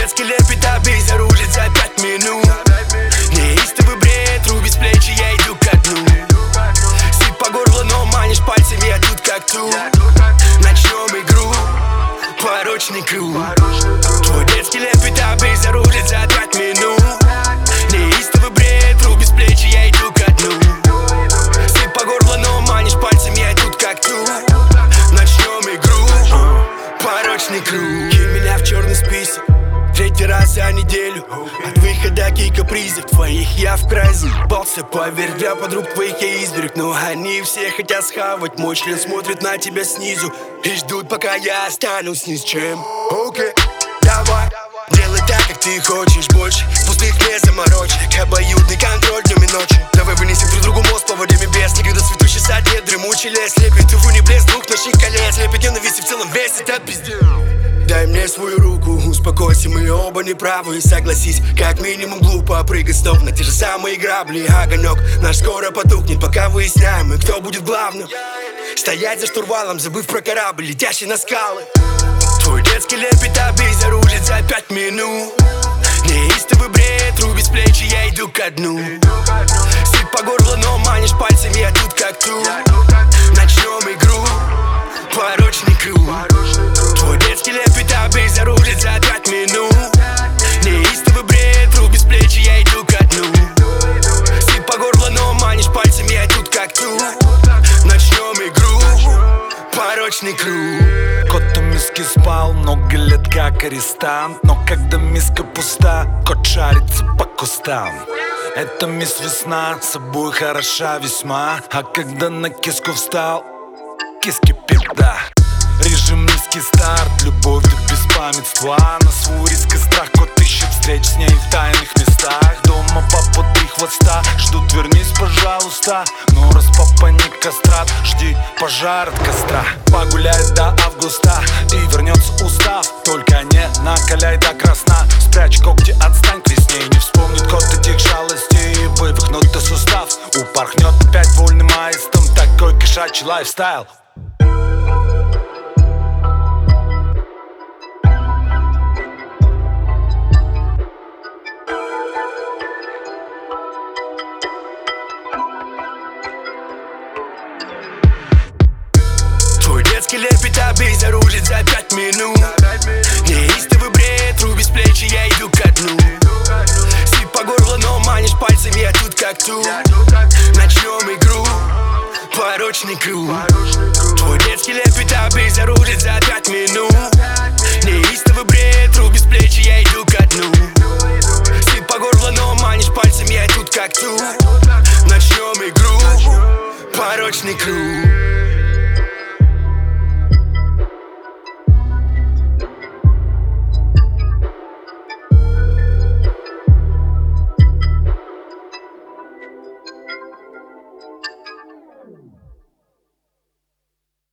детский лепет обезоружит за 5 минут. Неистовый бред, руби с плеч, и я иду ко дну. Сыпь по горло, но манишь пальцами, я тут как тут. Начнем игру, порочный круг. Твой детский лепет обезоружит за 5 минут. Неистовый бред, руби с плеч, и я иду ко дну. Сыпь по горло, но манишь пальцами, я тут как тут. Начнем игру, порочный круг. Кинь меня в черный список 3-й раз за неделю. От выхода и капризов твоих я в край заебался. Поверь, для подруг твоих я изберег, но они все хотят схавать. Мой член смотрит на тебя снизу и ждут, пока я останусь ни с чем. Окей, давай, делай так, как ты хочешь. Больше пустых не заморочек, обоюдный контроль днем и ночью. Давай вынесем друг другу мозг по воде без. Никогда цветущий сад нет, дремучий лес. Лепит уву не блеск двух ночных колец. Лепит ненависть и в целом весь этот пиздец. Дай мне свою руку, успокойся, мы оба неправы. Согласись, как минимум глупо прыгать снова на те же самые грабли. Огонек наш скоро потухнет, пока выясняем, и кто будет главным. Стоять за штурвалом, забыв про корабль, летящий на скалы. Твой детский лепет обезоружит за 5 минут. Неистовый бред, руби с плеч, и я иду ко дну. Сыпь по горло, но манишь пальцами, я тут как тут. Начнем игру, порочный круг. Твой детский лепет обезоружит за 5 минут. Неистовый бред, руби с плеч, и я иду ко дну. Сыпь по горло, но манишь пальцами, я тут как тут. Начнем игру, порочный круг. Кот у миски спал много лет как арестант, но когда миска пуста, кот шарится по кустам. Это мисс Весна, собой хороша весьма. А когда на киску встал, киски пизда. Режим низкий старт, любовь до беспамятства. На свой риск и страх кот ищет встреч с ней в тайных местах. Дома папа 3 хвоста ждут, вернись, пожалуйста. Но раз папа не кастрат, жди пожар от костра. Погуляет до августа и вернется устав. Только не накаляй до красна. Спрячь когти, отстань к весне. Не вспомнит кот этих жалостей и вывихнутый сустав. Упорхнет опять вольным аистом, такой кошачий лайфстайл. Детский лепет обезоружит за 5 минут. Неистовый бред, руби с плеч, и я иду ко дну. Сыпь по горло, но манишь пальцами, я тут как тут. Начнем игру, порочный круг. Твой детский лепет обезоружит за 5 минут. Неистовый бред, руби с плеч, и я иду ко дну. Сыпь по горло, но манишь пальцами, я тут как тут. Начнем игру, порочный круг.